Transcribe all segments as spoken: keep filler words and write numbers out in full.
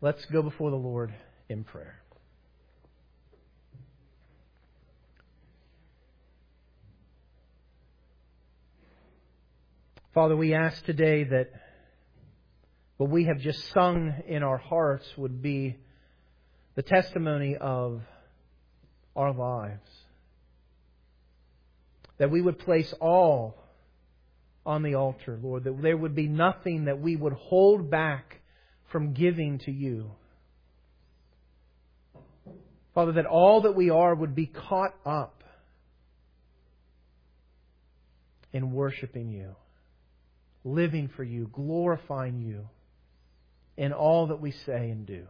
Let's go before the Lord in prayer. Father, we ask today that what we have just sung in our hearts would be the testimony of our lives. That we would place all on the altar, Lord. That there would be nothing that we would hold back from giving to You. Father, that all that we are would be caught up in worshiping You, living for You, glorifying You in all that we say and do.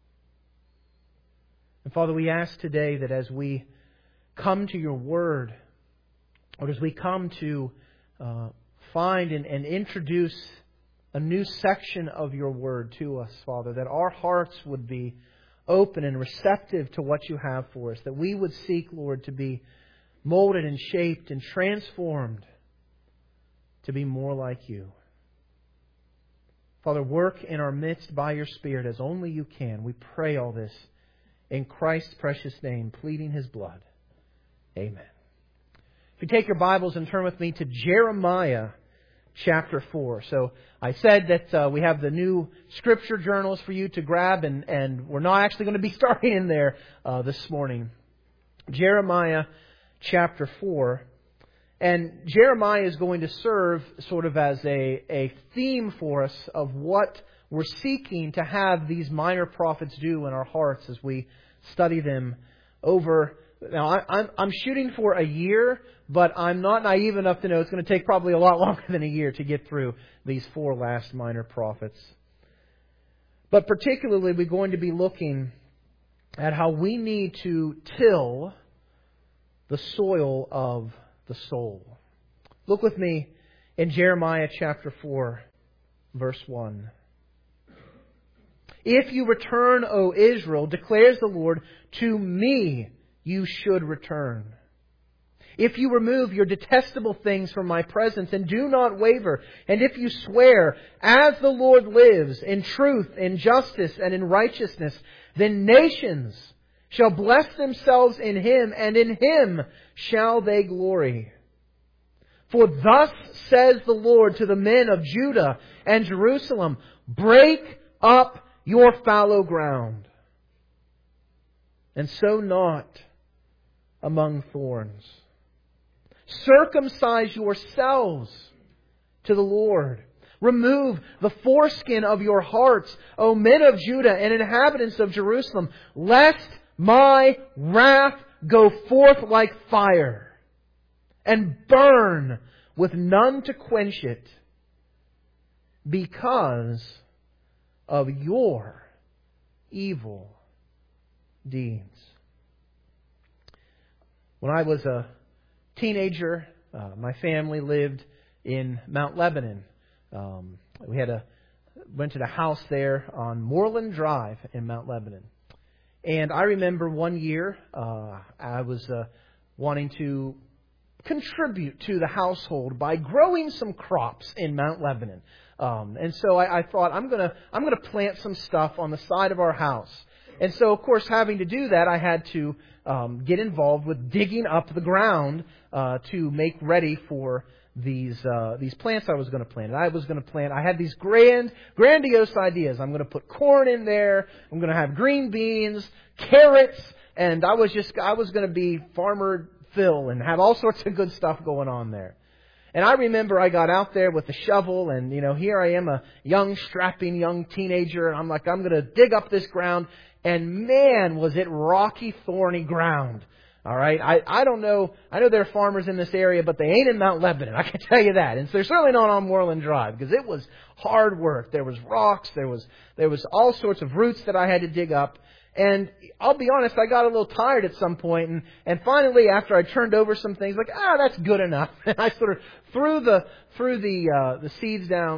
And Father, we ask today that as we come to Your Word, or as we come to uh, find and, and introduce a new section of Your Word to us, Father, that our hearts would be open and receptive to what You have for us, that we would seek, Lord, to be molded and shaped and transformed to be more like You. Father, work in our midst by Your Spirit as only You can. We pray all this in Christ's precious name, pleading His blood. Amen. If you take your Bibles and turn with me to Jeremiah chapter four. So I said that uh, we have the new scripture journals for you to grab, and, and we're not actually going to be starting in there uh, this morning. Jeremiah chapter four. And Jeremiah is going to serve sort of as a, a theme for us of what we're seeking to have these minor prophets do in our hearts as we study them over. Now, I, I'm, I'm shooting for a year, but I'm not naive enough to know it's going to take probably a lot longer than a year to get through these four last minor prophets. But particularly, we're going to be looking at how we need to till the soil of the soul. Look with me in Jeremiah chapter four, verse one. If you return, O Israel, declares the Lord, to me you should return. If you remove your detestable things from my presence and do not waver, and if you swear, as the Lord lives, in truth, in justice, and in righteousness, then nations shall bless themselves in Him, and in Him shall they glory. For thus says the Lord to the men of Judah and Jerusalem, break up your fallow ground, and sow not among thorns. Circumcise yourselves to the Lord. Remove the foreskin of your hearts, O men of Judah and inhabitants of Jerusalem, lest my wrath go forth like fire, and burn with none to quench it, because of your evil deeds. When I was a teenager, uh, my family lived in Mount Lebanon. Um, we had a rented a house there on Moreland Drive in Mount Lebanon. And I remember one year uh, I was uh, wanting to contribute to the household by growing some crops in Mount Lebanon. Um, and so I, I thought I'm gonna I'm gonna plant some stuff on the side of our house. And so, of course, having to do that, I had to um, get involved with digging up the ground uh, to make ready for these uh, these plants I was going to plant. And I was going to plant. I had these grand, grandiose ideas. I'm going to put corn in there. I'm going to have green beans, carrots, and I was just I was going to be Farmer Phil and have all sorts of good stuff going on there. And I remember I got out there with the shovel, and, you know, here I am, a young, strapping young teenager, and I'm like, I'm going to dig up this ground. And man, was it rocky, thorny ground. All right. I, I don't know. I know there are farmers in this area, but they ain't in Mount Lebanon. I can tell you that. And so they're certainly not on Moreland Drive, because it was hard work. There was rocks. There was, there was all sorts of roots that I had to dig up. And I'll be honest, I got a little tired at some point, and, and finally, after I turned over some things, like, ah, that's good enough. And I sort of threw the, threw the, uh, the seeds down.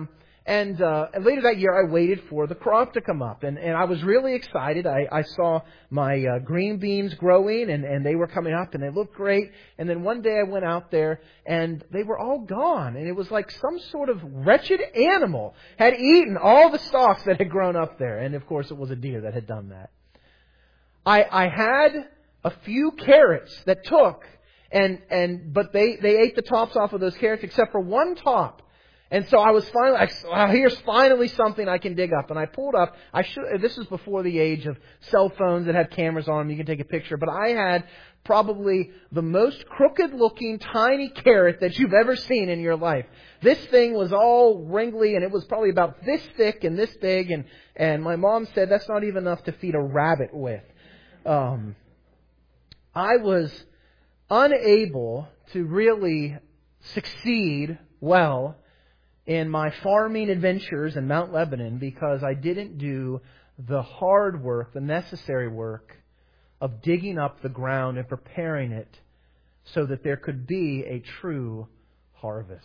And, uh, and later that year, I waited for the crop to come up. And, and I was really excited. I, I saw my uh, green beans growing, and, and they were coming up, and they looked great. And then one day I went out there, and they were all gone. And it was like some sort of wretched animal had eaten all the stalks that had grown up there. And, of course, it was a deer that had done that. I, I had a few carrots that took, and, and but they, they ate the tops off of those carrots except for one top. And so I was finally, I, oh, here's finally something I can dig up. And I pulled up, I should, this was before the age of cell phones that had cameras on them, you can take a picture. But I had probably the most crooked looking tiny carrot that you've ever seen in your life. This thing was all wrinkly, and it was probably about this thick and this big. And, and my mom said that's not even enough to feed a rabbit with. Um, I was unable to really succeed well in my farming adventures in Mount Lebanon because I didn't do the hard work, the necessary work of digging up the ground and preparing it so that there could be a true harvest.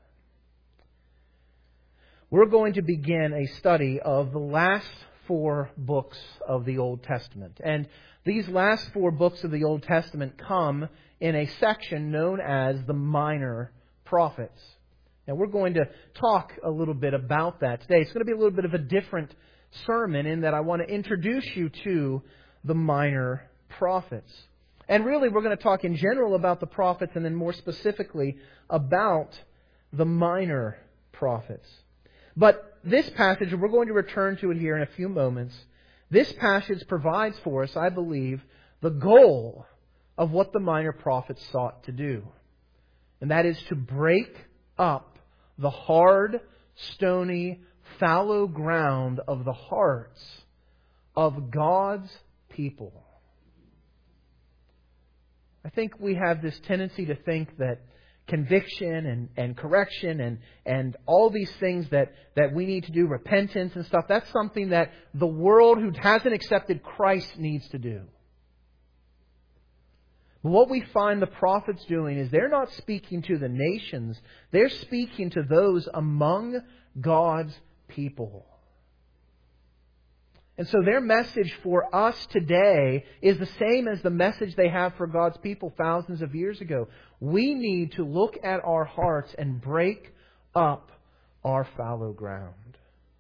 We're going to begin a study of the last four books of the Old Testament. And these last four books of the Old Testament come in a section known as the Minor Prophets. And we're going to talk a little bit about that today. It's going to be a little bit of a different sermon in that I want to introduce you to the minor prophets. And really, we're going to talk in general about the prophets and then more specifically about the minor prophets. But this passage, we're going to return to it here in a few moments. This passage provides for us, I believe, the goal of what the minor prophets sought to do. And that is to break up the hard, stony, fallow ground of the hearts of God's people. I think we have this tendency to think that conviction and, and correction and, and all these things that, that we need to do, repentance and stuff, that's something that the world who hasn't accepted Christ needs to do. What we find the prophets doing is they're not speaking to the nations. They're speaking to those among God's people. And so their message for us today is the same as the message they have for God's people thousands of years ago. We need to look at our hearts and break up our fallow ground.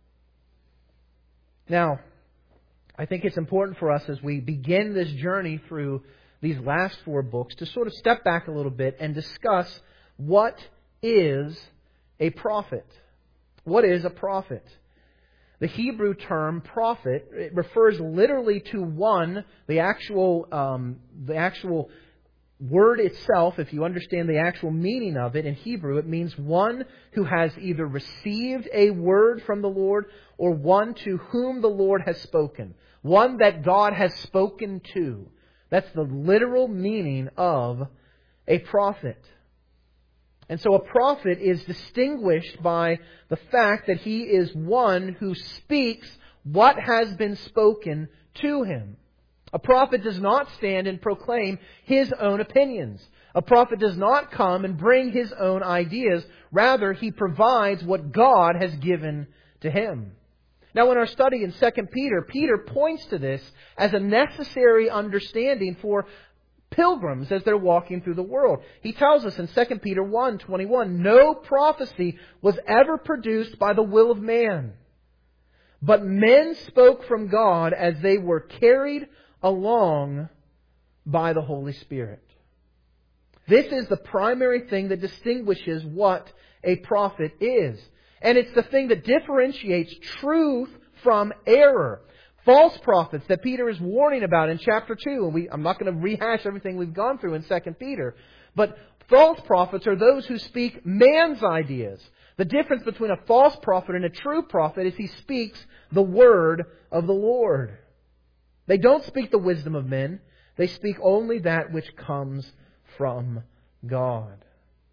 Now, I think it's important for us as we begin this journey through these last four books to sort of step back a little bit and discuss what is a prophet. What is a prophet? The Hebrew term prophet, it refers literally to one, the actual, um, the actual word itself, if you understand the actual meaning of it in Hebrew, it means one who has either received a word from the Lord or one to whom the Lord has spoken. One that God has spoken to. That's the literal meaning of a prophet. And so a prophet is distinguished by the fact that he is one who speaks what has been spoken to him. A prophet does not stand and proclaim his own opinions. A prophet does not come and bring his own ideas. Rather, he provides what God has given to him. Now, in our study in Second Peter, Peter points to this as a necessary understanding for pilgrims as they're walking through the world. He tells us in Second Peter one twenty-one, no prophecy was ever produced by the will of man, but men spoke from God as they were carried along by the Holy Spirit. This is the primary thing that distinguishes what a prophet is. And it's the thing that differentiates truth from error. False prophets that Peter is warning about in chapter two. And we, I'm not going to rehash everything we've gone through in Second Peter. But false prophets are those who speak man's ideas. The difference between a false prophet and a true prophet is he speaks the word of the Lord. They don't speak the wisdom of men. They speak only that which comes from God.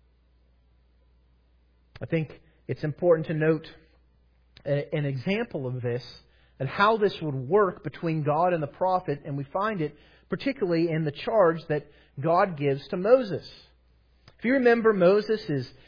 I think it's important to note an example of this and how this would work between God and the prophet, and we find it particularly in the charge that God gives to Moses. If you remember, Moses is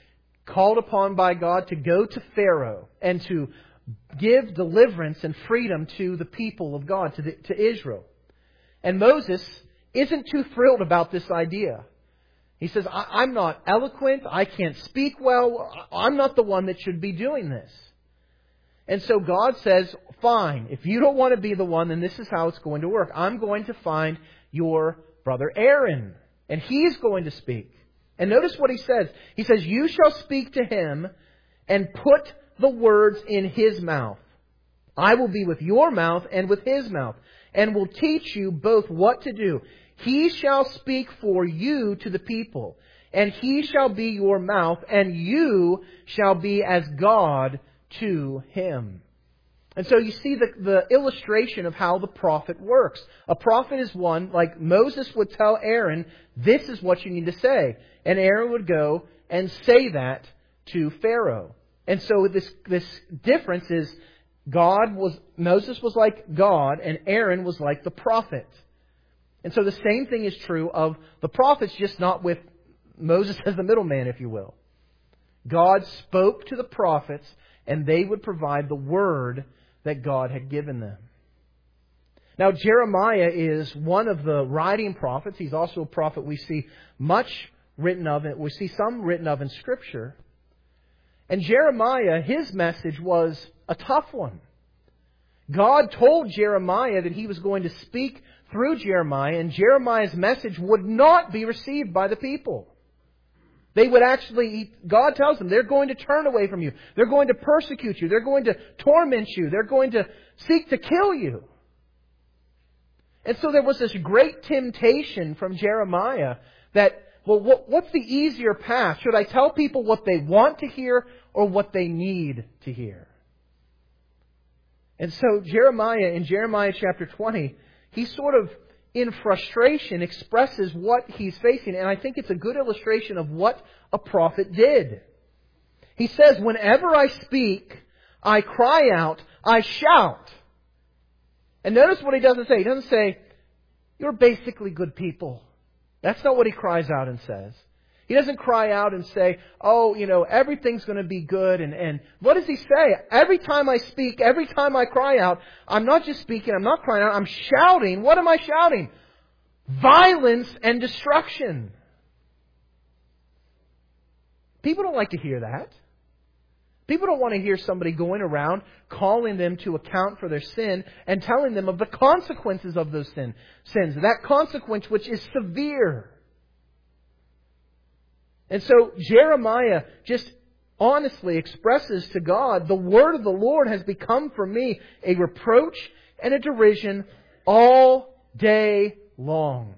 called upon by God to go to Pharaoh and to give deliverance and freedom to the people of God, to, the, to Israel. And Moses isn't too thrilled about this idea. He says, I, I'm not eloquent, I can't speak well, I'm not the one that should be doing this. And so God says, fine, if you don't want to be the one, then this is how it's going to work. I'm going to find your brother Aaron, and he's going to speak. And notice what he says. He says, you shall speak to him and put the words in his mouth. I will be with your mouth and with his mouth, and will teach you both what to do. He shall speak for you to the people, and he shall be your mouth, and you shall be as God to him. And so you see the, the illustration of how the prophet works. A prophet is one, like Moses would tell Aaron, this is what you need to say. And Aaron would go and say that to Pharaoh. And so this, this difference is God was, Moses was like God, and Aaron was like the prophet. And so the same thing is true of the prophets, just not with Moses as the middleman, if you will. God spoke to the prophets, and they would provide the word that God had given them. Now, Jeremiah is one of the writing prophets. He's also a prophet we see much written of. We see some written of in Scripture. And Jeremiah, his message was a tough one. God told Jeremiah that He was going to speak through Jeremiah, and Jeremiah's message would not be received by the people. They would actually, God tells them, they're going to turn away from you. They're going to persecute you. They're going to torment you. They're going to seek to kill you. And so there was this great temptation from Jeremiah that, well, what, what's the easier path? Should I tell people what they want to hear or what they need to hear? And so Jeremiah, in Jeremiah chapter twenty, he sort of, in frustration, expresses what he's facing. And I think it's a good illustration of what a prophet did. He says, whenever I speak, I cry out, I shout. And notice what he doesn't say. He doesn't say, you're basically good people. That's not what he cries out and says. He doesn't cry out and say, oh, you know, everything's going to be good. And, and what does he say? Every time I speak, every time I cry out, I'm not just speaking, I'm not crying out, I'm shouting. What am I shouting? Violence and destruction. People don't like to hear that. People don't want to hear somebody going around calling them to account for their sin and telling them of the consequences of those sin, sins. That consequence which is severe. And so Jeremiah just honestly expresses to God, the word of the Lord has become for me a reproach and a derision all day long.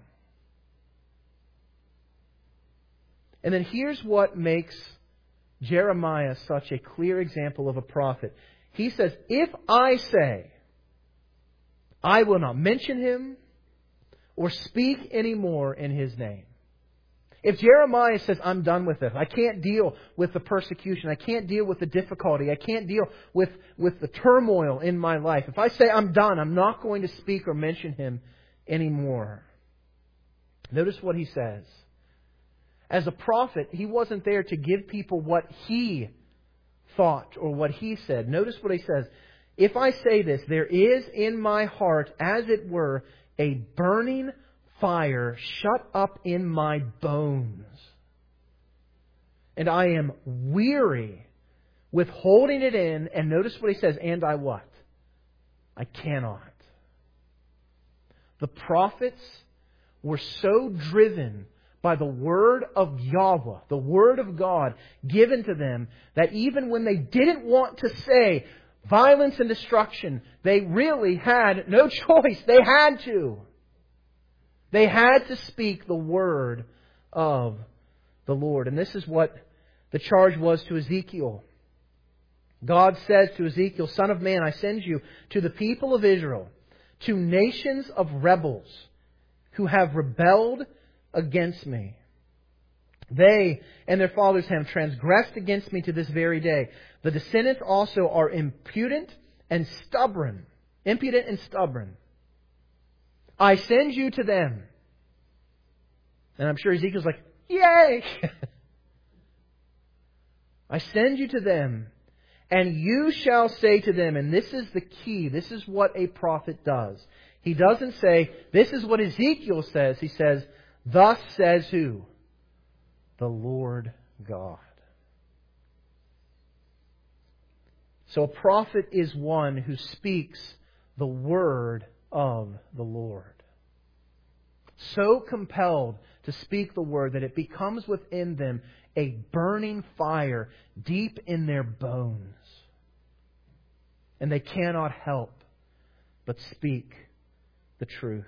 And then here's what makes Jeremiah such a clear example of a prophet. He says, if I say, I will not mention him or speak anymore in his name. If Jeremiah says, I'm done with this, I can't deal with the persecution, I can't deal with the difficulty, I can't deal with, with the turmoil in my life. If I say I'm done, I'm not going to speak or mention him anymore. Notice what he says. As a prophet, he wasn't there to give people what he thought or what he said. Notice what he says. If I say this, there is in my heart, as it were, a burning fire shut up in my bones. And I am weary with holding it in. And notice what he says. And I what? I cannot. The prophets were so driven by the word of Yahweh, the word of God given to them, that even when they didn't want to say violence and destruction, they really had no choice. They had to. They had to speak the word of the Lord. And this is what the charge was to Ezekiel. God says to Ezekiel, Son of man, I send you to the people of Israel, to nations of rebels who have rebelled against me. They and their fathers have transgressed against me to this very day. The descendants also are impudent and stubborn. Impudent and stubborn. I send you to them. And I'm sure Ezekiel's like, yay! I send you to them, and you shall say to them," and this is the key, this is what a prophet does. He doesn't say, "This is what Ezekiel says." He says, "Thus says" who? The Lord God. So a prophet is one who speaks the word of the Lord. So compelled to speak the word that it becomes within them a burning fire deep in their bones. And they cannot help but speak the truth.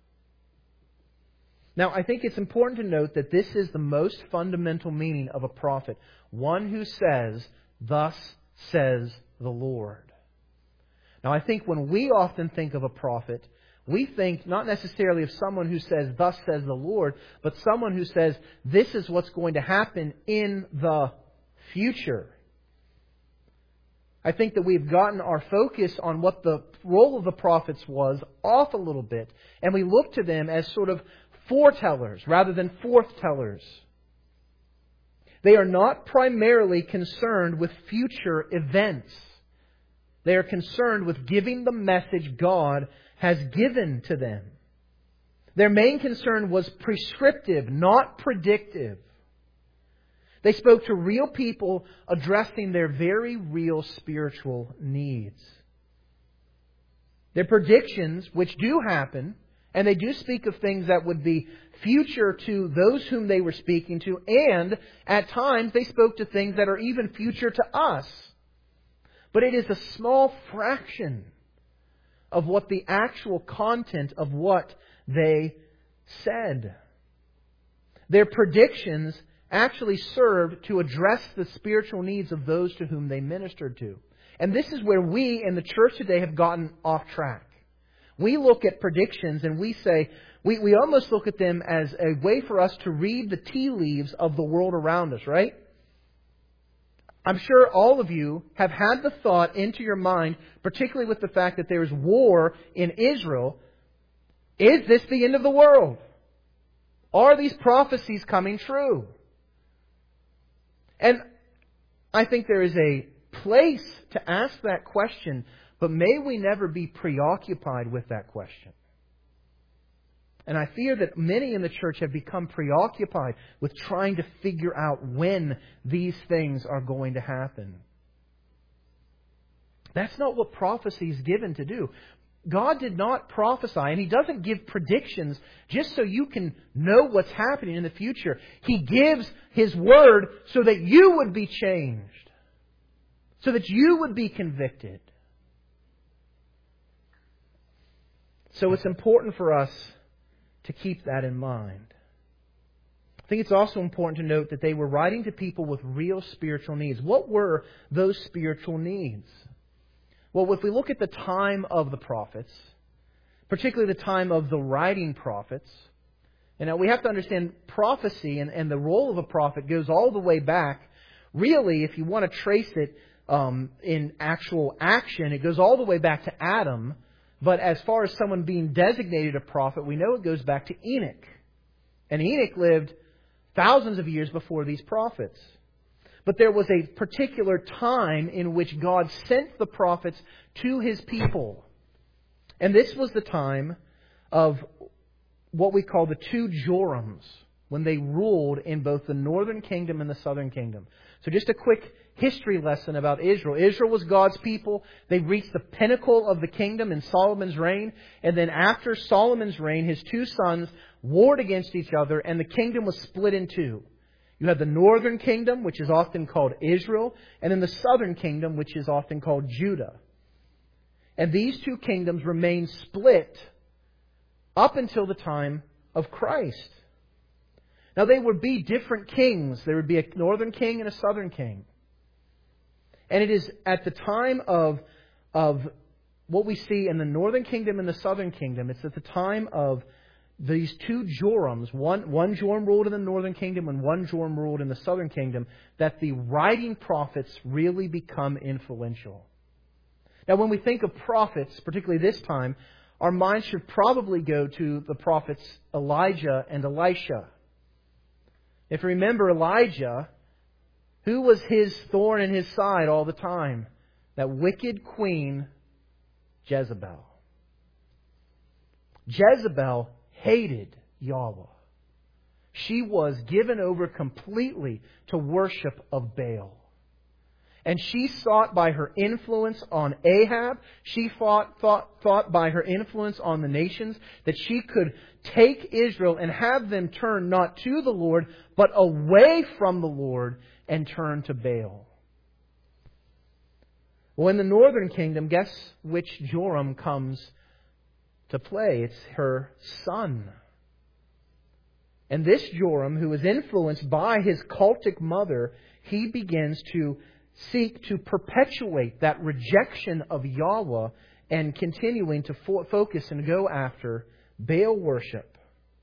Now, I think it's important to note that this is the most fundamental meaning of a prophet. One who says, "Thus says the Lord." Now, I think when we often think of a prophet, we think not necessarily of someone who says, "Thus says the Lord," but someone who says, "This is what's going to happen in the future." I think that we've gotten our focus on what the role of the prophets was off a little bit, and we look to them as sort of foretellers rather than forthtellers. They are not primarily concerned with future events. They are concerned with giving the message God has given to them. Their main concern was prescriptive, not predictive. They spoke to real people addressing their very real spiritual needs. Their predictions, which do happen, and they do speak of things that would be future to those whom they were speaking to, and at times they spoke to things that are even future to us. But it is a small fraction of what the actual content of what they said. Their predictions actually served to address the spiritual needs of those to whom they ministered to. And this is where we in the church today have gotten off track. We look at predictions and we say, we, we almost look at them as a way for us to read the tea leaves of the world around us, right? I'm sure all of you have had the thought into your mind, particularly with the fact that there is war in Israel. Is this the end of the world? Are these prophecies coming true? And I think there is a place to ask that question, but may we never be preoccupied with that question. And I fear that many in the church have become preoccupied with trying to figure out when these things are going to happen. That's not what prophecy is given to do. God did not prophesy, and He doesn't give predictions just so you can know what's happening in the future. He gives His Word so that you would be changed, so that you would be convicted. So it's important for us to keep that in mind. I think it's also important to note that they were writing to people with real spiritual needs. What were those spiritual needs? Well, if we look at the time of the prophets, particularly the time of the writing prophets, and now we have to understand prophecy and, and the role of a prophet goes all the way back. Really, if you want to trace it um, in actual action, it goes all the way back to Adam. But as far as someone being designated a prophet, we know it goes back to Enoch. And Enoch lived thousands of years before these prophets. But there was a particular time in which God sent the prophets to His people. And this was the time of what we call the two Jorims, when they ruled in both the northern kingdom and the southern kingdom. So just a quick history lesson about Israel. Israel was God's people. They reached the pinnacle of the kingdom in Solomon's reign. And then after Solomon's reign, his two sons warred against each other, and the kingdom was split in two. You have the northern kingdom, which is often called Israel, and then the southern kingdom, which is often called Judah. And these two kingdoms remained split up until the time of Christ. Now, they would be different kings. There would be a northern king and a southern king. And it is at the time of, of what we see in the northern kingdom and the southern kingdom, it's at the time of these two Jorims, one, one Joram ruled in the northern kingdom and one Joram ruled in the southern kingdom, that the writing prophets really become influential. Now, when we think of prophets, particularly this time, our minds should probably go to the prophets Elijah and Elisha. If you remember Elijah, Who was his thorn in his side all the time? That wicked queen, Jezebel. Jezebel hated Yahweh. She was given over completely to worship of Baal. And she sought by her influence on Ahab, she fought, thought, thought by her influence on the nations, that she could take Israel and have them turn not to the Lord, but away from the Lord and turn to Baal. Well, in the northern kingdom, guess which Joram comes to play? It's her son. And this Joram, who is influenced by his cultic mother, he begins to seek to perpetuate that rejection of Yahweh and continuing to fo- focus and go after Baal worship.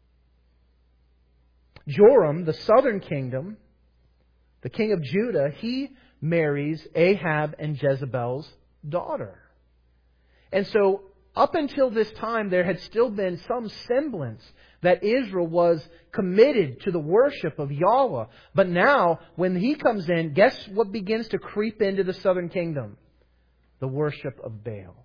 Joram, the southern kingdom, the king of Judah, he marries Ahab and Jezebel's daughter. And so, up until this time, there had still been some semblance that Israel was committed to the worship of Yahweh. But now, when he comes in, guess what begins to creep into the southern kingdom? The worship of Baal.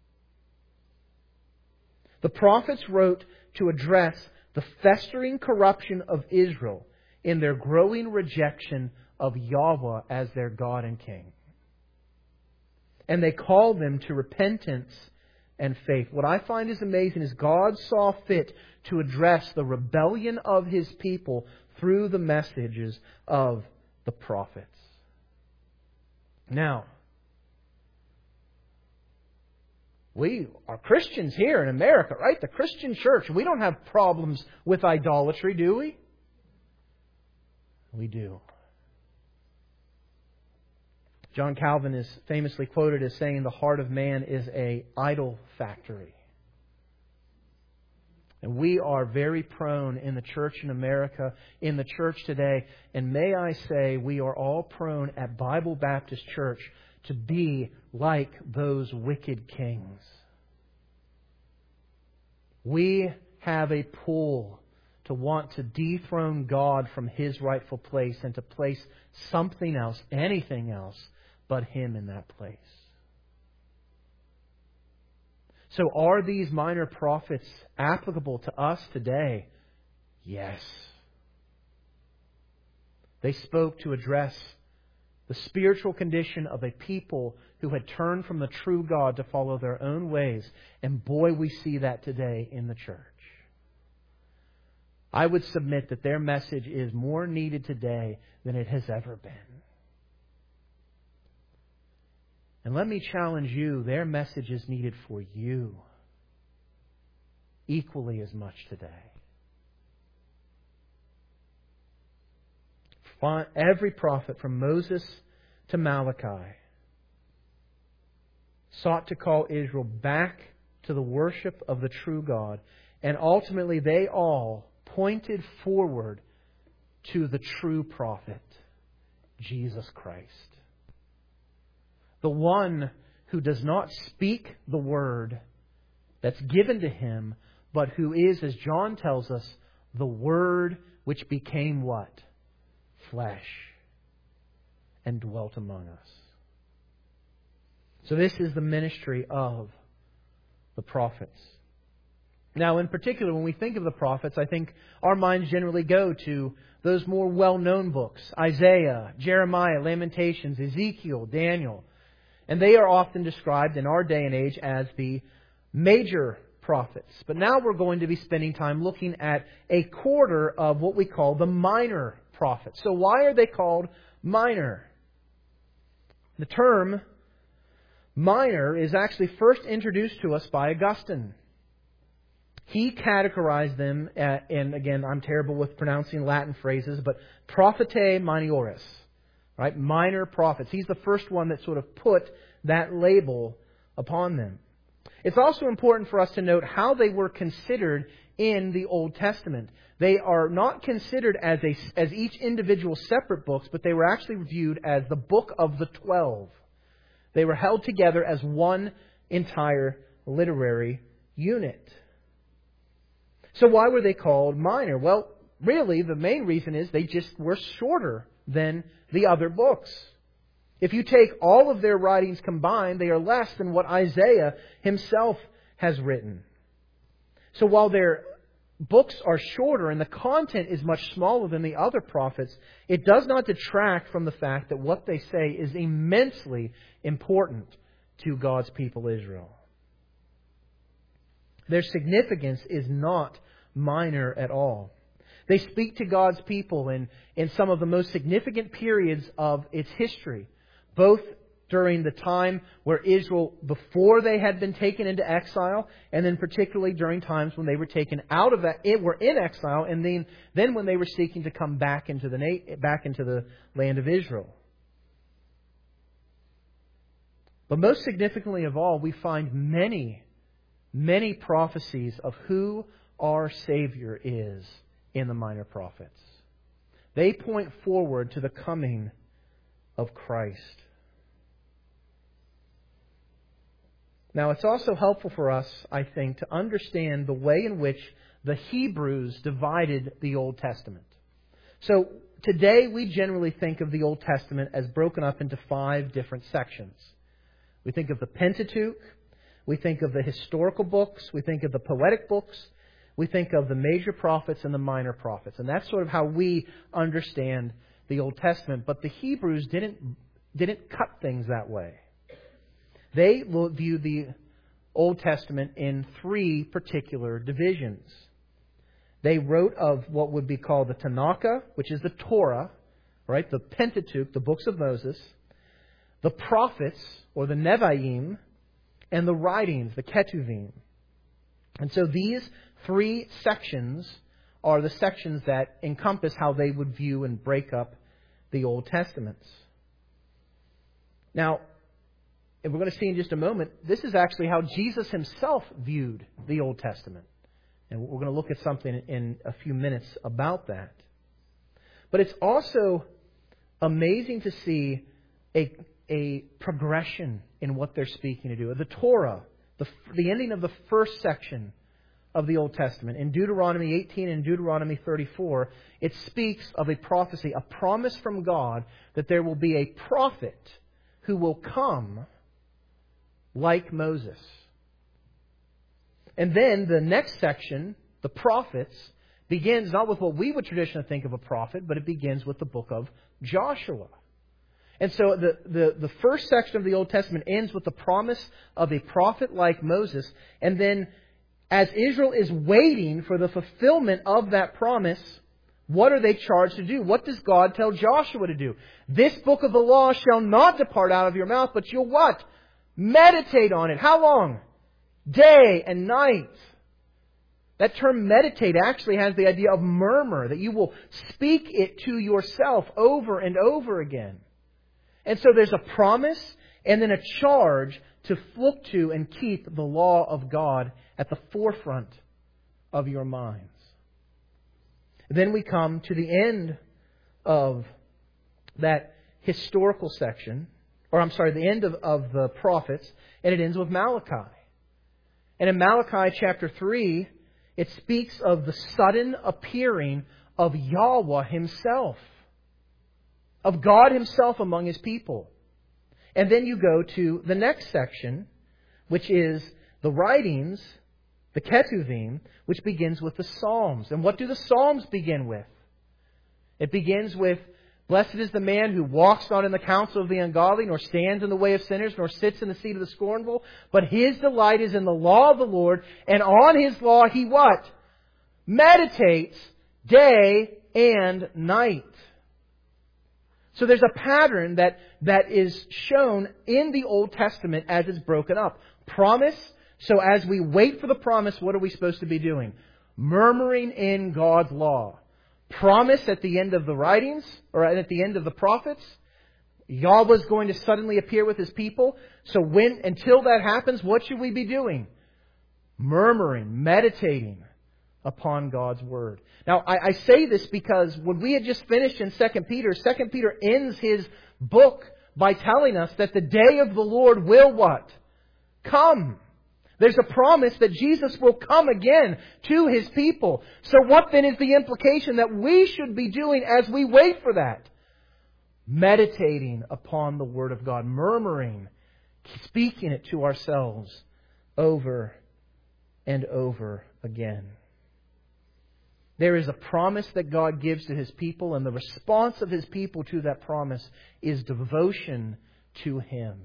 The prophets wrote to address the festering corruption of Israel in their growing rejection of Yahweh as their God and King. And they called them to repentance and faith. What I find is amazing is God saw fit to address the rebellion of His people through the messages of the prophets. Now, we are Christians here in America, right? The Christian church. We don't have problems with idolatry, do we? We do. John Calvin is famously quoted as saying the heart of man is an idol factory. And we are very prone in the church in America, in the church today, and may I say we are all prone at Bible Baptist Church to be like those wicked kings. We have a pull to want to dethrone God from His rightful place and to place something else, anything else, but Him in that place. So are these minor prophets applicable to us today? Yes. They spoke to address the spiritual condition of a people who had turned from the true God to follow their own ways. And boy, we see that today in the church. I would submit that their message is more needed today than it has ever been. And let me challenge you, their message is needed for you equally as much today. Every prophet from Moses to Malachi sought to call Israel back to the worship of the true God. And ultimately they all pointed forward to the true prophet, Jesus Christ. The one who does not speak the word that's given to Him, but who is, as John tells us, the Word which became what? Flesh and dwelt among us. So this is the ministry of the prophets. Now, in particular, when we think of the prophets, I think our minds generally go to those more well-known books. Isaiah, Jeremiah, Lamentations, Ezekiel, Daniel. And they are often described in our day and age as the major prophets. But now we're going to be spending time looking at a quarter of what we call the minor prophets. So why are they called minor? The term minor is actually first introduced to us by Augustine. He categorized them, at, and again, I'm terrible with pronouncing Latin phrases, but prophetae minores. Right? Minor prophets. He's the first one that sort of put that label upon them. It's also important for us to note how they were considered in the Old Testament. They are not considered as a, as each individual separate books, but they were actually viewed as the book of the twelve. They were held together as one entire literary unit. So why were they called minor? Well, really, the main reason is they just were shorter than the other books. If you take all of their writings combined, they are less than what Isaiah himself has written. So while their books are shorter and the content is much smaller than the other prophets, it does not detract from the fact that what they say is immensely important to God's people Israel. Their significance is not minor at all. They speak to God's people in, in some of the most significant periods of its history, both during the time where Israel, before they had been taken into exile, and then particularly during times when they were taken out of that, were in exile, and then, then when they were seeking to come back into the back into the land of Israel. But most significantly of all, we find many, many prophecies of who our Savior is in the minor prophets. They point forward to the coming of Christ. Now, it's also helpful for us, I think, to understand the way in which the Hebrews divided the Old Testament. So, today we generally think of the Old Testament as broken up into five different sections. We think of the Pentateuch, we think of the historical books, we think of the poetic books, we think of the major prophets and the minor prophets. And that's sort of how we understand the Old Testament. But the Hebrews didn't, didn't cut things that way. They view the Old Testament in three particular divisions. They wrote of what would be called the Tanakh, which is the Torah, right? The Pentateuch, the books of Moses, the prophets, or the Nevi'im, and the writings, the Ketuvim. And so these three sections are the sections that encompass how they would view and break up the Old Testaments. Now, and we're going to see in just a moment, this is actually how Jesus himself viewed the Old Testament. And we're going to look at something in a few minutes about that. But it's also amazing to see a, a progression in what they're speaking to do. The Torah, the, the ending of the first section of the Old Testament, in Deuteronomy eighteen and Deuteronomy thirty-four, it speaks of a prophecy, a promise from God that there will be a prophet who will come like Moses. And then the next section, the prophets, begins not with what we would traditionally think of a prophet, but it begins with the book of Joshua. And so the, the, the first section of the Old Testament ends with the promise of a prophet like Moses. And then as Israel is waiting for the fulfillment of that promise, what are they charged to do? What does God tell Joshua to do? This book of the law shall not depart out of your mouth, but you'll what? Meditate on it. How long? Day and night. That term meditate actually has the idea of murmur, that you will speak it to yourself over and over again. And so there's a promise and then a charge to look to and keep the law of God at the forefront of your minds. Then we come to the end of that historical section, or I'm sorry, the end of, of the prophets, and it ends with Malachi. And in Malachi chapter three, it speaks of the sudden appearing of Yahweh Himself, of God Himself among His people. And then you go to the next section, which is the writings, the Ketuvim, which begins with the Psalms. And what do the Psalms begin with? It begins with, blessed is the man who walks not in the counsel of the ungodly, nor stands in the way of sinners, nor sits in the seat of the scornful. But his delight is in the law of the Lord, and on His law he what? Meditates day and night. So there's a pattern that, that is shown in the Old Testament as it's broken up. Promise. So as we wait for the promise, what are we supposed to be doing? Murmuring in God's law. Promise at the end of the writings, or at the end of the prophets. Yahweh's going to suddenly appear with His people. So when, until that happens, what should we be doing? Murmuring, meditating upon God's Word. Now, I, I say this because when we had just finished in Second Peter, Second Peter ends his book by telling us that the day of the Lord will what? Come. There's a promise that Jesus will come again to His people. So what then is the implication that we should be doing as we wait for that? meditating upon the Word of God, murmuring, speaking it to ourselves over and over again. There is a promise that God gives to His people, and the response of His people to that promise is devotion to Him.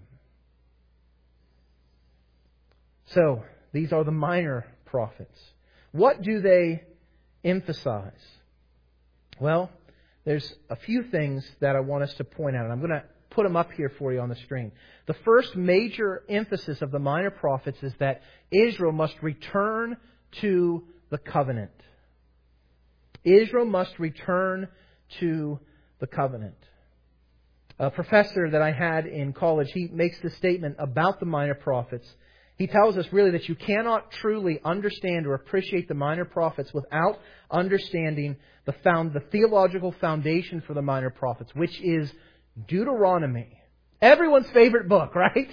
So, these are the minor prophets. What do they emphasize? Well, there's a few things that I want us to point out, and I'm going to put them up here for you on the screen. The first major emphasis of the minor prophets is that Israel must return to the covenant. Israel must return to the covenant. A professor that I had in college, he makes this statement about the minor prophets. He tells us really that you cannot truly understand or appreciate the minor prophets without understanding the found, the theological foundation for the minor prophets, which is Deuteronomy. Everyone's favorite book, right?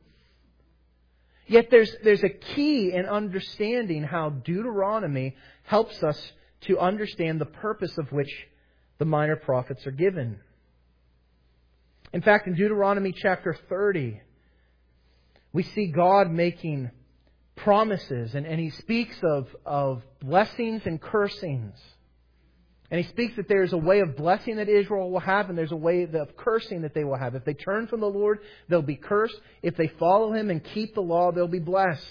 Yet there's, there's a key in understanding how Deuteronomy helps us to understand the purpose of which the minor prophets are given. In fact, in Deuteronomy chapter thirty, we see God making promises, and, and He speaks of, of blessings and cursings. And He speaks that there is a way of blessing that Israel will have, and there's a way of cursing that they will have. If they turn from the Lord, they'll be cursed. If they follow Him and keep the law, they'll be blessed.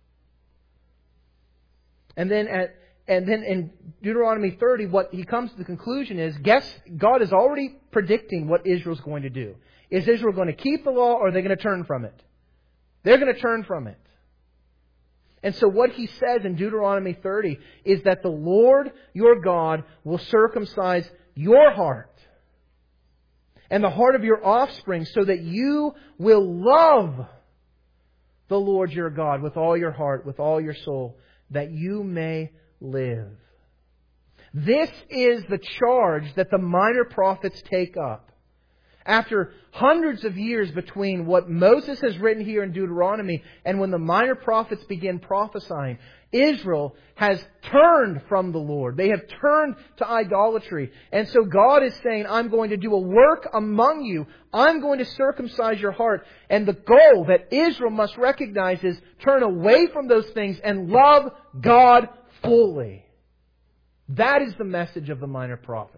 And then at And then in Deuteronomy thirty, what he comes to the conclusion is, guess God is already predicting what Israel's going to do. Is Israel going to keep the law, or are they going to turn from it? They're going to turn from it. And so what he says in Deuteronomy thirty is that the Lord your God will circumcise your heart and the heart of your offspring, so that you will love the Lord your God with all your heart, with all your soul, that you may live. This is the charge that the minor prophets take up. After hundreds of years between what Moses has written here in Deuteronomy and when the minor prophets begin prophesying, Israel has turned from the Lord. They have turned to idolatry. And so God is saying, I'm going to do a work among you. I'm going to circumcise your heart. And the goal that Israel must recognize is turn away from those things and love God fully. That is the message of the minor prophets.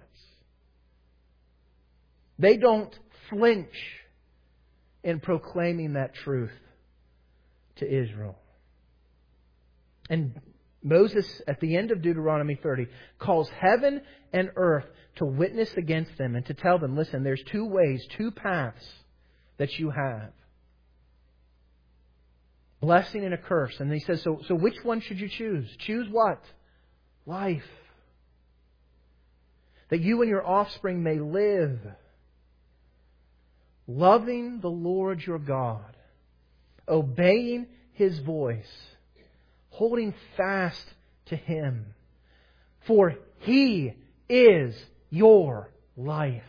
They don't flinch in proclaiming that truth to Israel. And Moses, at the end of Deuteronomy thirty, calls heaven and earth to witness against them and to tell them, listen, there's two ways, two paths that you have. Blessing and a curse. And he says, so, so which one should you choose? Choose what? Life. That you and your offspring may live, loving the Lord your God, obeying His voice, holding fast to Him. For He is your life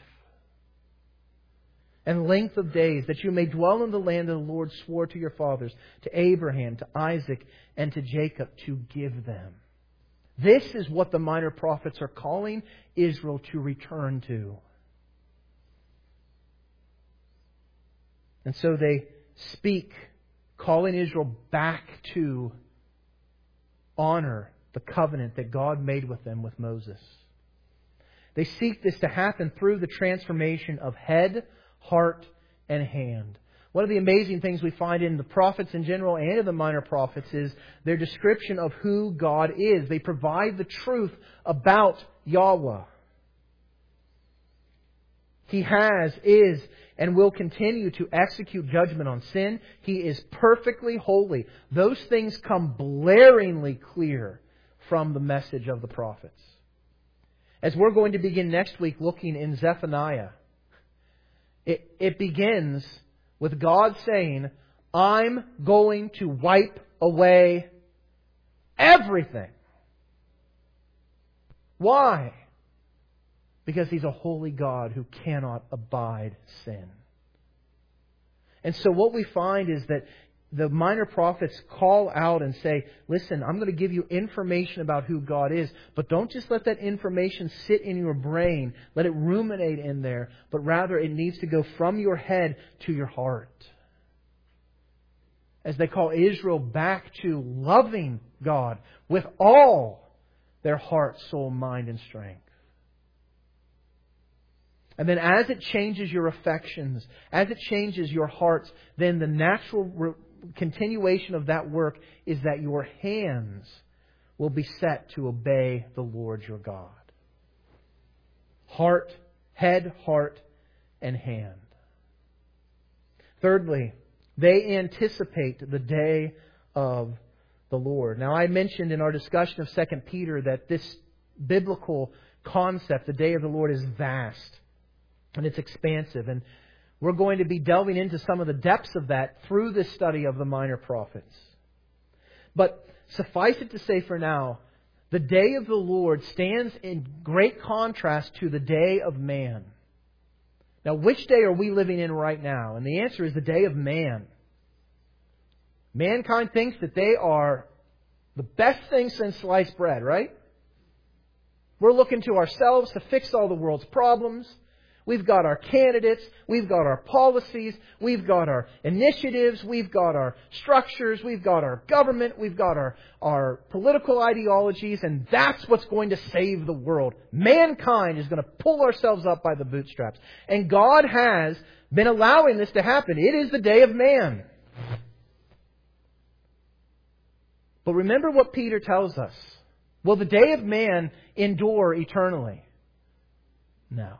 and length of days, that you may dwell in the land that the Lord swore to your fathers, to Abraham, to Isaac, and to Jacob, to give them. This is what the minor prophets are calling Israel to return to. And so they speak, calling Israel back to honor the covenant that God made with them with Moses. They seek this to happen through the transformation of head, heart, and hand. One of the amazing things we find in the prophets in general and in the minor prophets is their description of who God is. They provide the truth about Yahweh. He has, is, and will continue to execute judgment on sin. He is perfectly holy. Those things come blaringly clear from the message of the prophets. As we're going to begin next week looking in Zephaniah, it, it begins with God saying, I'm going to wipe away everything. Why? Because He's a holy God who cannot abide sin. And so what we find is that the minor prophets call out and say, listen, I'm going to give you information about who God is, but don't just let that information sit in your brain, let it ruminate in there, but rather it needs to go from your head to your heart. As they call Israel back to loving God with all their heart, soul, mind, and strength. And then as it changes your affections, as it changes your hearts, then the natural re- continuation of that work is that your hands will be set to obey the Lord your God. Heart, head, heart, and hand. Thirdly, they anticipate the day of the Lord. Now, I mentioned in our discussion of Second Peter that this biblical concept, the day of the Lord, is vast and it's expansive. And we're going to be delving into some of the depths of that through this study of the minor prophets. But suffice it to say for now, the day of the Lord stands in great contrast to the day of man. Now, which day are we living in right now? And the answer is the day of man. Mankind thinks that they are the best thing since sliced bread, right? We're looking to ourselves to fix all the world's problems. We've got our candidates, we've got our policies, we've got our initiatives, we've got our structures, we've got our government, we've got our, our political ideologies, and that's what's going to save the world. Mankind is going to pull ourselves up by the bootstraps. And God has been allowing this to happen. It is the day of man. But remember what Peter tells us. Will the day of man endure eternally? No.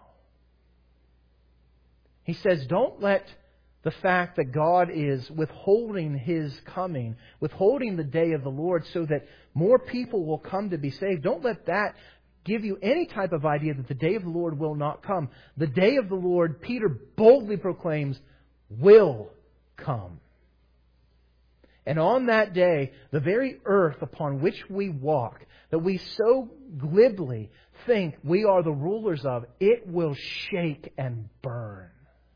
He says, don't let the fact that God is withholding His coming, withholding the day of the Lord so that more people will come to be saved, don't let that give you any type of idea that the day of the Lord will not come. The day of the Lord, Peter boldly proclaims, will come. And on that day, the very earth upon which we walk, that we so glibly think we are the rulers of, it will shake and burn.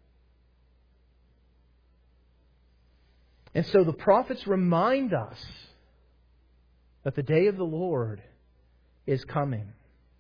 And so the prophets remind us that the day of the Lord is coming.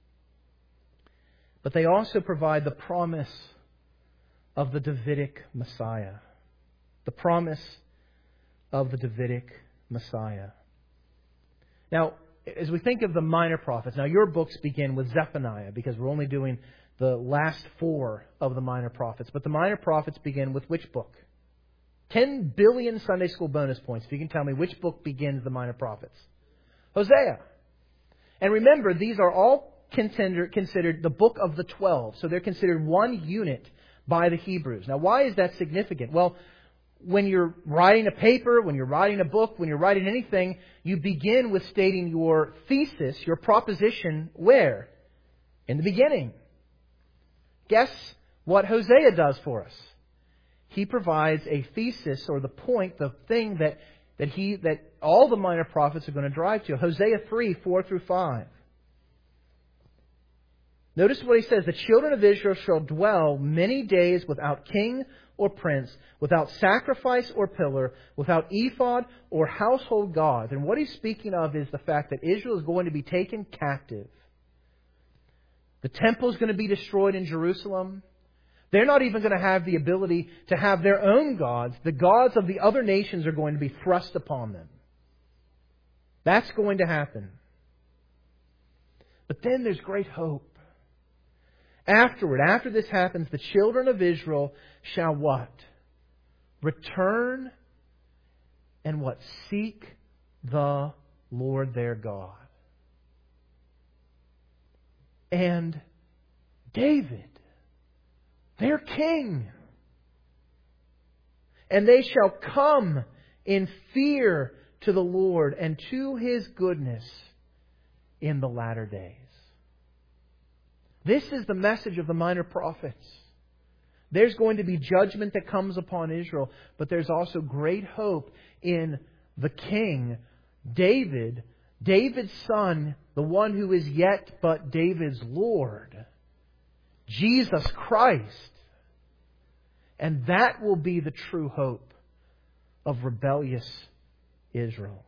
But they also provide the promise of the Davidic Messiah. The promise of the Davidic Messiah. Now, as we think of the minor prophets, now your books begin with Zephaniah because we're only doing the last four of the minor prophets. But the minor prophets begin with which book? Ten billion Sunday school bonus points if you can tell me which book begins the minor prophets. Hosea. And remember, these are all considered, considered the book of the twelve. So they're considered one unit by the Hebrews. Now, why is that significant? Well, when you're writing a paper, when you're writing a book, when you're writing anything, you begin with stating your thesis, your proposition, where? In the beginning. Guess what Hosea does for us? He provides a thesis or the point, the thing that, that he that all the minor prophets are going to drive to. Hosea three, four through five. Notice what he says. The children of Israel shall dwell many days without king or prince, without sacrifice or pillar, without ephod or household gods. And what he's speaking of is the fact that Israel is going to be taken captive. The temple is going to be destroyed in Jerusalem. They're not even going to have the ability to have their own gods. The gods of the other nations are going to be thrust upon them. That's going to happen. But then there's great hope. Afterward, after this happens, the children of Israel shall what? Return and what? Seek the Lord their God. And David, their king. And they shall come in fear to the Lord and to His goodness in the latter days. This is the message of the minor prophets. There's going to be judgment that comes upon Israel, but there's also great hope in the king, David, David's son, the one who is yet but David's Lord, Jesus Christ. And that will be the true hope of rebellious Israel.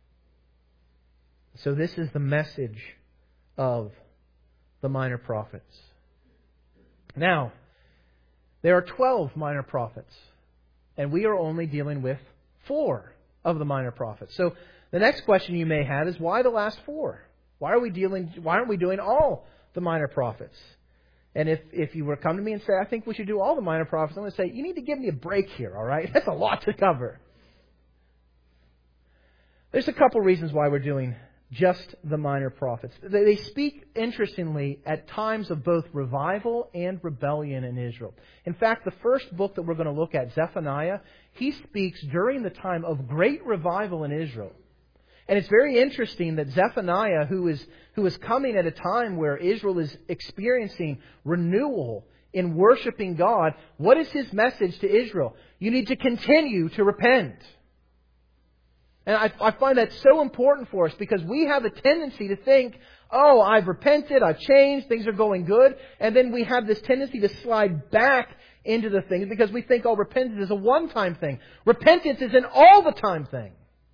So this is the message of the minor prophets. Now, there are twelve minor prophets, and we are only dealing with four of the minor prophets. So the next question you may have is, why the last four? Why are we dealing? Why aren't we doing all the minor prophets? And if, if you were to come to me and say, I think we should do all the minor prophets, I'm going to say, you need to give me a break here, all right? That's a lot to cover. There's a couple reasons why we're doing just the minor prophets. They, they speak, interestingly, at times of both revival and rebellion in Israel. In fact, the first book that we're going to look at, Zephaniah, he speaks during the time of great revival in Israel. And it's very interesting that Zephaniah, who is who is coming at a time where Israel is experiencing renewal in worshiping God, what is his message to Israel? You need to continue to repent. And I, I find that so important for us because we have a tendency to think, oh, I've repented, I've changed, things are going good. And then we have this tendency to slide back into the things because we think, oh, repentance is a one-time thing. Repentance is an all-the-time thing.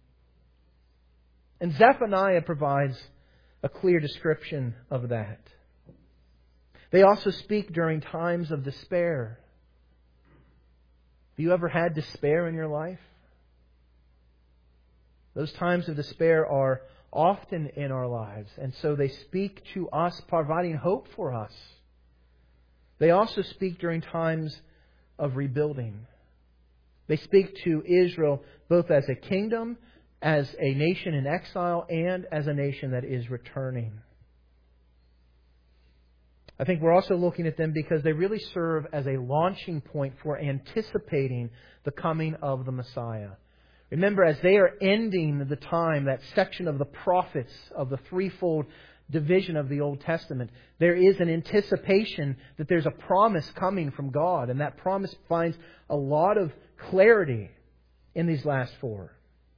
And Zephaniah provides a clear description of that. They also speak during times of despair. Have you ever had despair in your life? Those times of despair are often in our lives. And so they speak to us, providing hope for us. They also speak during times of rebuilding. They speak to Israel both as a kingdom, as a nation in exile, and as a nation that is returning. I think we're also looking at them because they really serve as a launching point for anticipating the coming of the Messiah. Remember, as they are ending the time, that section of the prophets of the threefold division of the Old Testament, there is an anticipation that there's a promise coming from God. And that promise finds a lot of clarity in these last four.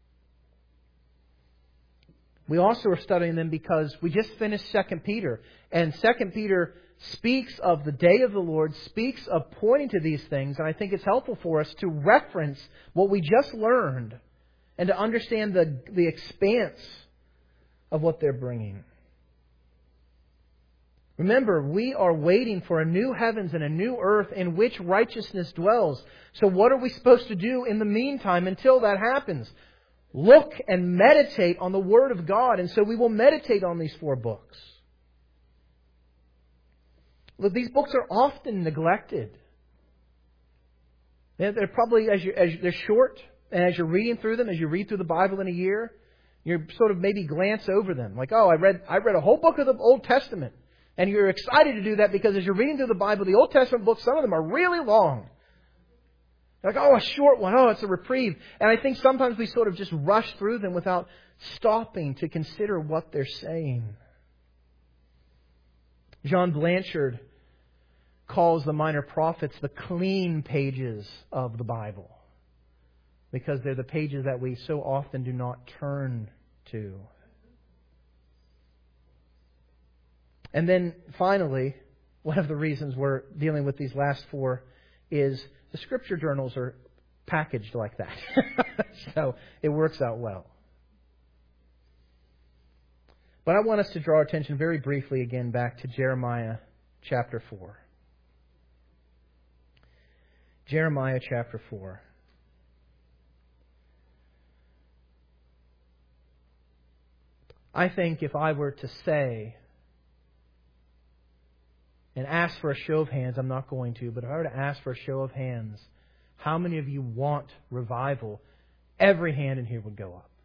We also are studying them because we just finished Second Peter. And Second Peter speaks of the day of the Lord, speaks of pointing to these things. And I think it's helpful for us to reference what we just learned and to understand the, the expanse of what they're bringing. Remember, we are waiting for a new heavens and a new earth in which righteousness dwells. So what are we supposed to do in the meantime until that happens? Look and meditate on the Word of God. And so we will meditate on these four books. Look, these books are often neglected. They're probably, as, you, as you, they're short, and as you're reading through them, as you read through the Bible in a year, you sort of maybe glance over them. Like, oh, I read I read a whole book of the Old Testament. And you're excited to do that because as you're reading through the Bible, the Old Testament books, some of them are really long. Like, oh, a short one. Oh, it's a reprieve. And I think sometimes we sort of just rush through them without stopping to consider what they're saying. John Blanchard calls the minor prophets the clean pages of the Bible because they're the pages that we so often do not turn to. And then finally, one of the reasons we're dealing with these last four is the Scripture journals are packaged like that. So it works out well. But I want us to draw our attention very briefly again back to Jeremiah chapter four. Jeremiah chapter four. I think if I were to say and ask for a show of hands, I'm not going to, but if I were to ask for a show of hands, how many of you want revival? Every hand in here would go up.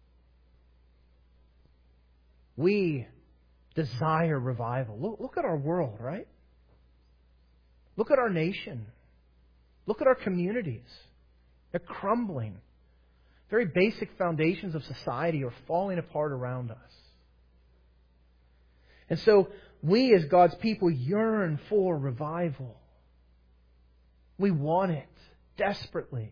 We desire revival. Look, look at our world, right? Look at our nation. Look at our communities. They're crumbling. Very basic foundations of society are falling apart around us. And so we as God's people yearn for revival. We want it desperately.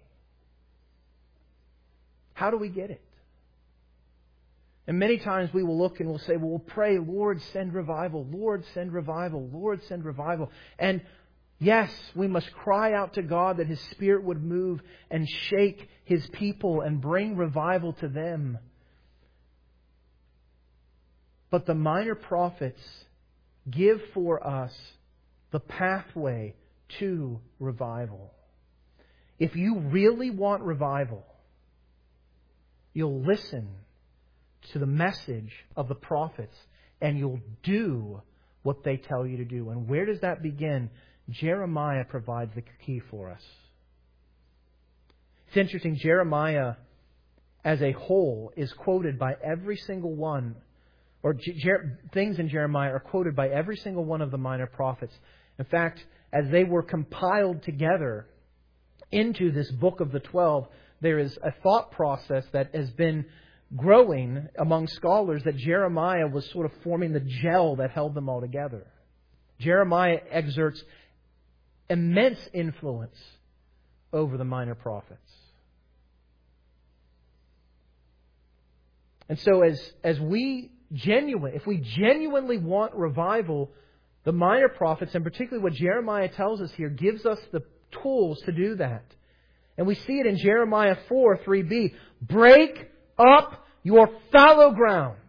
How do we get it? And many times we will look and we'll say, well, we'll pray, Lord, send revival. Lord, send revival. Lord, send revival. And Yes, we must cry out to God that His Spirit would move and shake His people and bring revival to them. But the minor prophets give for us the pathway to revival. If you really want revival, you'll listen to the message of the prophets and you'll do what they tell you to do. And where does that begin? Jeremiah provides the key for us. It's interesting, Jeremiah as a whole is quoted by every single one, or Jer- things in Jeremiah are quoted by every single one of the minor prophets. In fact, as they were compiled together into this book of the twelve, there is a thought process that has been growing among scholars that Jeremiah was sort of forming the gel that held them all together. Jeremiah exerts immense influence over the minor prophets. And so as, as we genuine, if we genuinely want revival, the minor prophets, and particularly what Jeremiah tells us here, gives us the tools to do that. And we see it in Jeremiah four, three b. Break up your fallow ground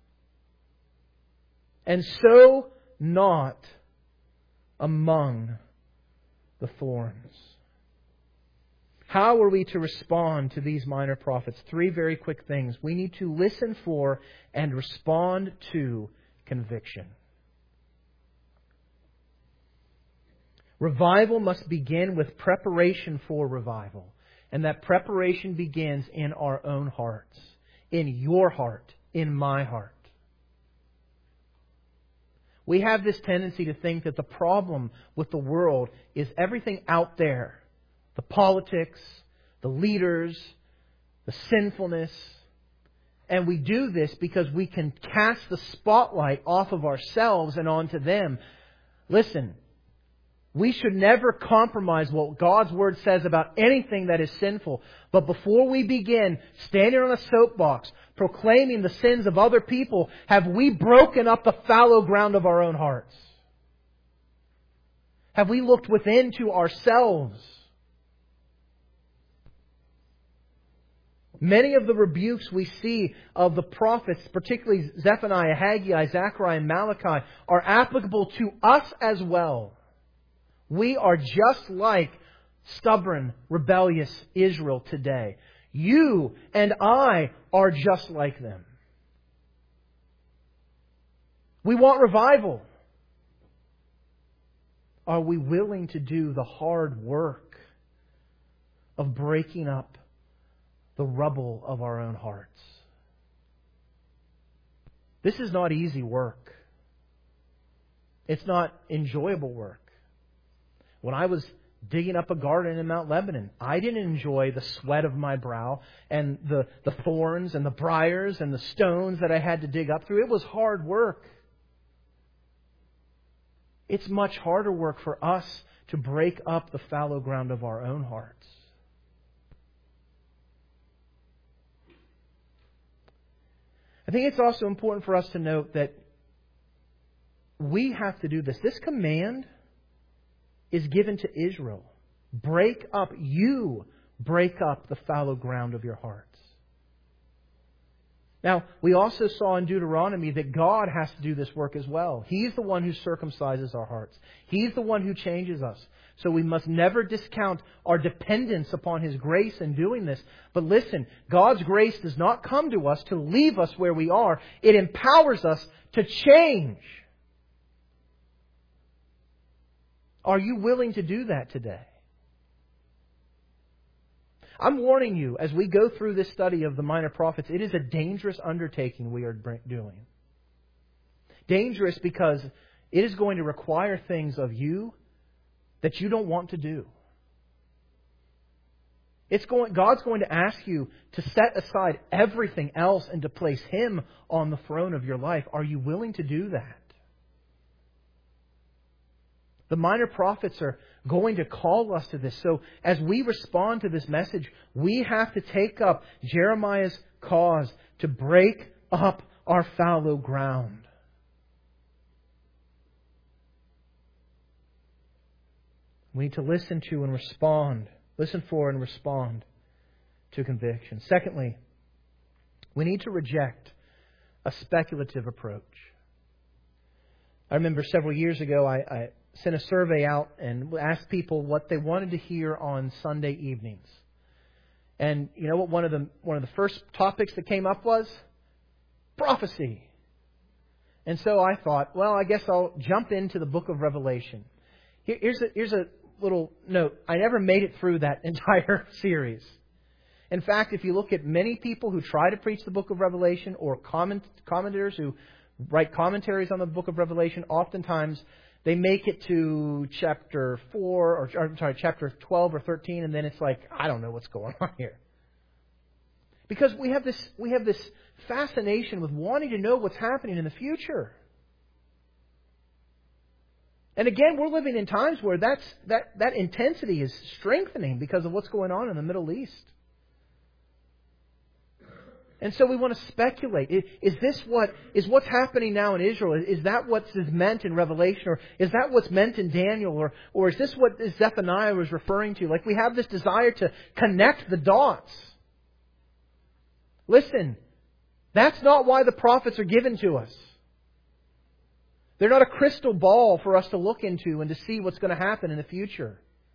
and sow not among the thorns. How are we to respond to these minor prophets? Three very quick things. We need to listen for and respond to conviction. Revival must begin with preparation for revival. And that preparation begins in our own hearts. In your heart. In my heart. We have this tendency to think that the problem with the world is everything out there. The politics, the leaders, the sinfulness. And we do this because we can cast the spotlight off of ourselves and onto them. Listen, we should never compromise what God's Word says about anything that is sinful. But before we begin standing on a soapbox, proclaiming the sins of other people, have we broken up the fallow ground of our own hearts? Have we looked within to ourselves? Many of the rebukes we see of the prophets, particularly Zephaniah, Haggai, Zechariah, and Malachi, are applicable to us as well. We are just like stubborn, rebellious Israel today. You and I are just like them. We want revival. Are we willing to do the hard work of breaking up the rubble of our own hearts? This is not easy work. It's not enjoyable work. When I was digging up a garden in Mount Lebanon, I didn't enjoy the sweat of my brow and the, the thorns and the briars and the stones that I had to dig up through. It was hard work. It's much harder work for us to break up the fallow ground of our own hearts. I think it's also important for us to note that we have to do this. This command is given to Israel. Break up, you break up the fallow ground of your hearts. Now, we also saw in Deuteronomy that God has to do this work as well. He's the one who circumcises our hearts. He's the one who changes us. So we must never discount our dependence upon His grace in doing this. But listen, God's grace does not come to us to leave us where we are. It empowers us to change. Are you willing to do that today? I'm warning you, as we go through this study of the minor prophets, it is a dangerous undertaking we are doing. Dangerous because it is going to require things of you that you don't want to do. It's going, God's going to ask you to set aside everything else and to place Him on the throne of your life. Are you willing to do that? The minor prophets are going to call us to this. So as we respond to this message, we have to take up Jeremiah's cause to break up our fallow ground. We need to listen to and respond. Listen for and respond to conviction. Secondly, we need to reject a speculative approach. I remember several years ago I, I sent a survey out and asked people what they wanted to hear on Sunday evenings. And you know what one of the one of the first topics that came up was? Prophecy. And so I thought, well, I guess I'll jump into the book of Revelation. Here, here's a, here's a little note. I never made it through that entire series. In fact, if you look at many people who try to preach the book of Revelation or comment, commentators who write commentaries on the book of Revelation, oftentimes they make it to chapter four or, or sorry, chapter twelve or thirteen, and then it's like, I don't know what's going on here. Because we have this we have this fascination with wanting to know what's happening in the future. And again, we're living in times where that's that, that intensity is strengthening because of what's going on in the Middle East. And so we want to speculate. Is, is this what is what's happening now in Israel? Is that what is meant in Revelation? Or is that what's meant in Daniel? Or, or is this what Zephaniah was referring to? Like we have this desire to connect the dots. Listen, that's not why the prophets are given to us. They're not a crystal ball for us to look into and to see what's going to happen in the future.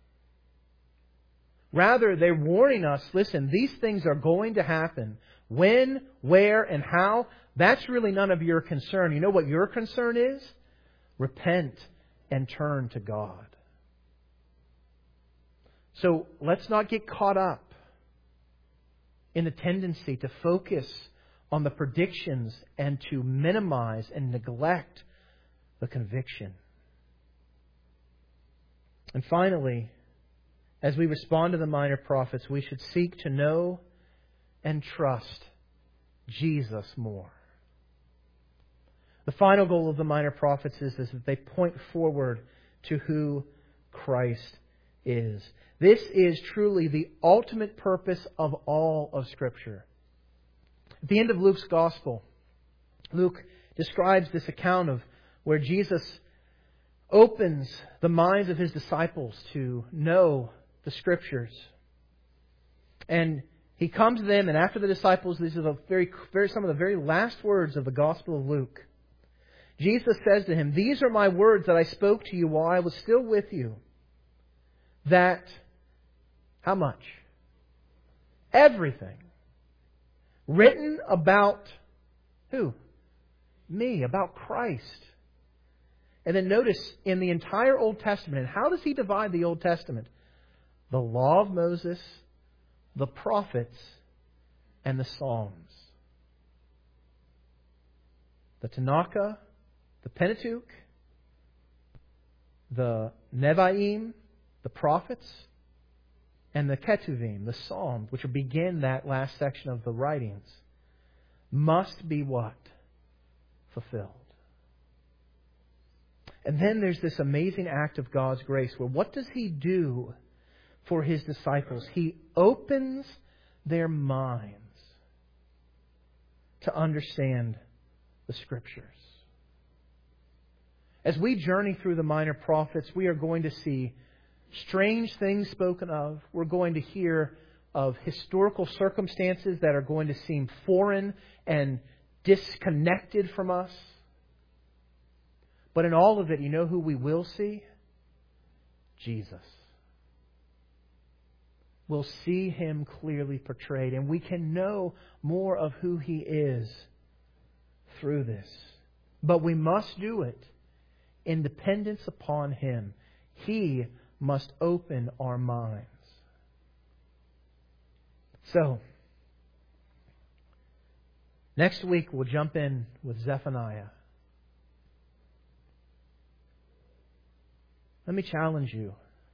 Rather, they're warning us, listen, these things are going to happen. When, where, and how, that's really none of your concern. You know what your concern is? Repent and turn to God. So let's not get caught up in the tendency to focus on the predictions and to minimize and neglect the conviction. And finally, as we respond to the minor prophets, we should seek to know and trust Jesus more. The final goal of the minor prophets is, is that they point forward to who Christ is. This is truly the ultimate purpose of all of Scripture. At the end of Luke's Gospel, Luke describes this account of where Jesus opens the minds of His disciples to know the Scriptures. And He comes to them, and after the disciples, these are the very, very, some of the very last words of the Gospel of Luke. Jesus says to him, "These are my words that I spoke to you while I was still with you. That," how much? Everything. Written about who? Me, about Christ. And then notice in the entire Old Testament, and how does He divide the Old Testament? The law of Moses, the prophets, and the Psalms. The Tanakh, the Pentateuch, the Nevi'im, the prophets, and the Ketuvim, the Psalms, which begin that last section of the writings, must be what? Fulfilled. And then there's this amazing act of God's grace where what does He do for His disciples? He opens their minds to understand the Scriptures. As we journey through the minor prophets, we are going to see strange things spoken of. We're going to hear of historical circumstances that are going to seem foreign and disconnected from us. But in all of it, you know who we will see? Jesus. We'll see Him clearly portrayed, and we can know more of who He is through this. But we must do it in dependence upon Him. He must open our minds. So, next week we'll jump in with Zephaniah. Let me challenge you.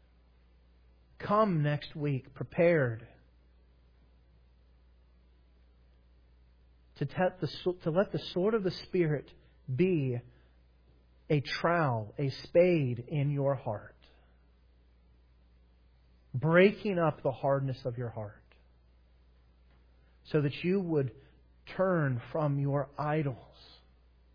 Come next week prepared to, te- the, to let the sword of the Spirit be a trowel, a spade in your heart, breaking up the hardness of your heart so that you would turn from your idols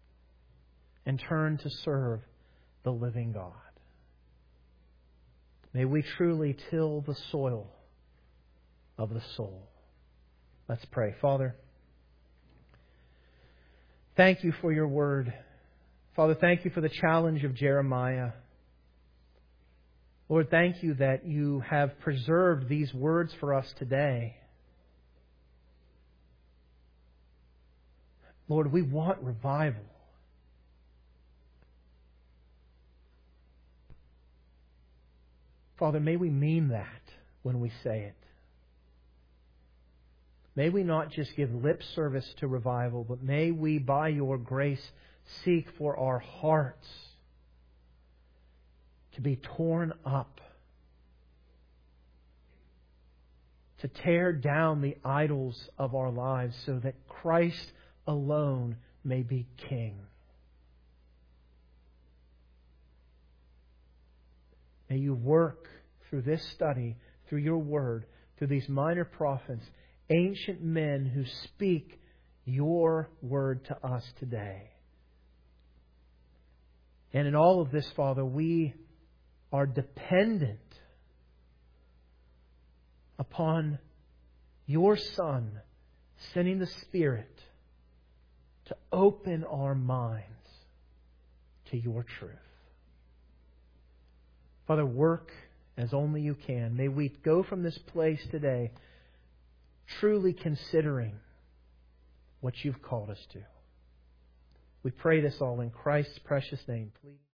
and turn to serve the living God. May we truly till the soil of the soul. Let's pray. Father, thank you for your word. Father, thank you for the challenge of Jeremiah. Lord, thank you that you have preserved these words for us today. Lord, we want revival. Father, may we mean that when we say it. May we not just give lip service to revival, but may we, by your grace, seek for our hearts to be torn up, to tear down the idols of our lives so that Christ alone may be King. May you work through this study, through your word, through these minor prophets, ancient men who speak your word to us today. And in all of this, Father, we are dependent upon your Son sending the Spirit to open our minds to your truth. Father, work as only you can. May we go from this place today truly considering what you've called us to. We pray this all in Christ's precious name. Please.